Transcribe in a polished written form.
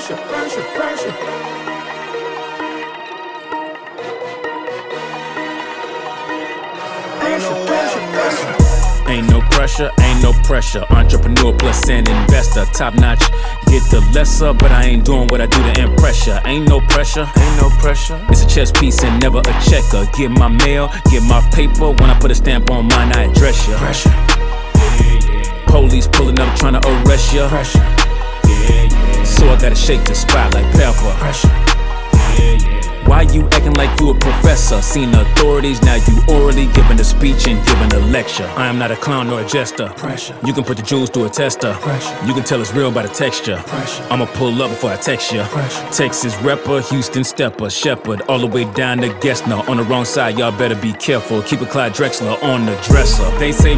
pressure, pressure, pressure. Ain't no pressure, ain't no pressure. Entrepreneur plus an investor, top notch. Get the lesser, but I ain't doing what I do to impress ya. Ain't no pressure, ain't no pressure. It's a chess piece and never a checker. Get my mail, get my paper. When I put a stamp on mine, I address ya. Pressure, yeah, yeah. Police pulling up trying to arrest ya. Pressure, yeah, yeah. So I gotta shake the spot like pepper. Pressure, yeah, yeah. Why you acting like you a professor? Seen authorities, now you orally giving a speech and giving a lecture. I am not a clown nor a jester. Pressure. You can put the jewels through a tester. Pressure. You can tell it's real by the texture. Pressure. I'ma pull up before I text ya. Pressure. Texas rapper, Houston stepper, shepherd, all the way down to Gessner. On the wrong side, y'all better be careful. Keep a Clyde Drexler on the dresser. They say